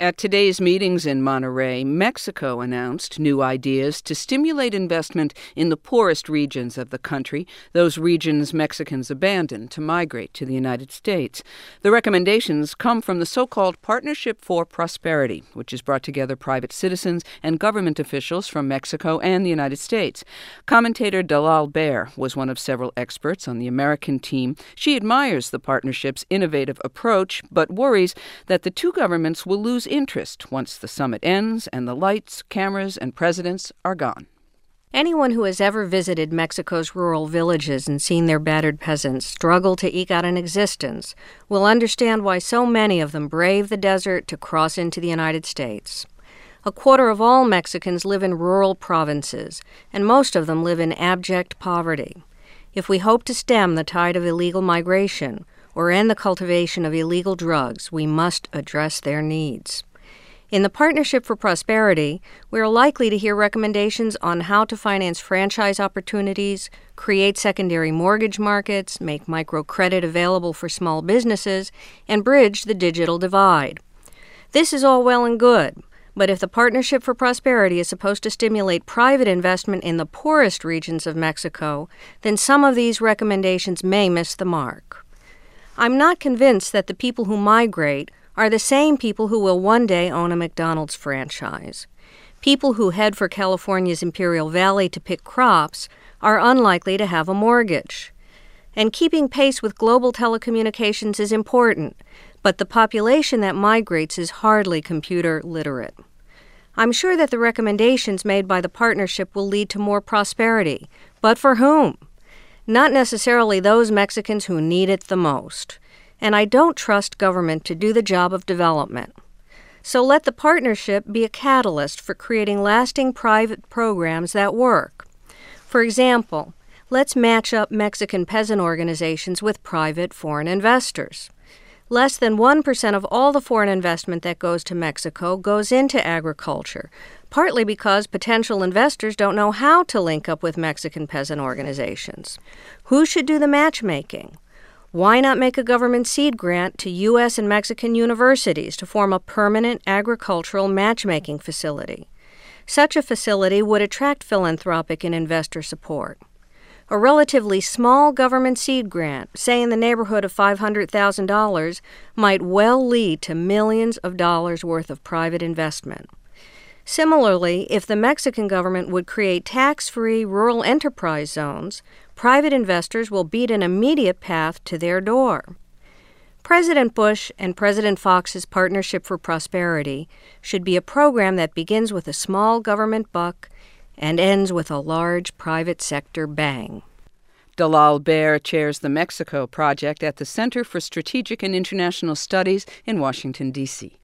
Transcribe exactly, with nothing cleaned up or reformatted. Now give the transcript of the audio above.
At today's meetings in Monterrey, Mexico announced new ideas to stimulate investment in the poorest regions of the country, those regions Mexicans abandoned to migrate to the United States. The recommendations come from the so-called Partnership for Prosperity, which has brought together private citizens and government officials from Mexico and the United States. Commentator Dalal Baer was one of several experts on the American team. She admires the partnership's innovative approach, but worries that the two governments will lose interest once the summit ends and the lights, cameras, and presidents are gone. Anyone who has ever visited Mexico's rural villages and seen their battered peasants struggle to eke out an existence will understand why so many of them brave the desert to cross into the United States. A quarter of all Mexicans live in rural provinces, and most of them live in abject poverty. If we hope to stem the tide of illegal migration or end the cultivation of illegal drugs, we must address their needs. In the Partnership for Prosperity, we are likely to hear recommendations on how to finance franchise opportunities, create secondary mortgage markets, make microcredit available for small businesses, and bridge the digital divide. This is all well and good, but if the Partnership for Prosperity is supposed to stimulate private investment in the poorest regions of Mexico, then some of these recommendations may miss the mark. I'm not convinced that the people who migrate are the same people who will one day own a McDonald's franchise. People who head for California's Imperial Valley to pick crops are unlikely to have a mortgage. And keeping pace with global telecommunications is important, but the population that migrates is hardly computer literate. I'm sure that the recommendations made by the partnership will lead to more prosperity, but for whom? Not necessarily those Mexicans who need it the most. And I don't trust government to do the job of development. So let the partnership be a catalyst for creating lasting private programs that work. For example, let's match up Mexican peasant organizations with private foreign investors. Less than one percent of all the foreign investment that goes to Mexico goes into agriculture, partly because potential investors don't know how to link up with Mexican peasant organizations. Who should do the matchmaking? Why not make a government seed grant to U S and Mexican universities to form a permanent agricultural matchmaking facility? Such a facility would attract philanthropic and investor support. A relatively small government seed grant, say in the neighborhood of five hundred thousand dollars, might well lead to millions of dollars worth of private investment. Similarly, if the Mexican government would create tax-free rural enterprise zones, private investors will beat an immediate path to their door. President Bush and President Fox's Partnership for Prosperity should be a program that begins with a small government buck and ends with a large private sector bang. Dalal Baer chairs the Mexico Project at the Center for Strategic and International Studies in Washington, D C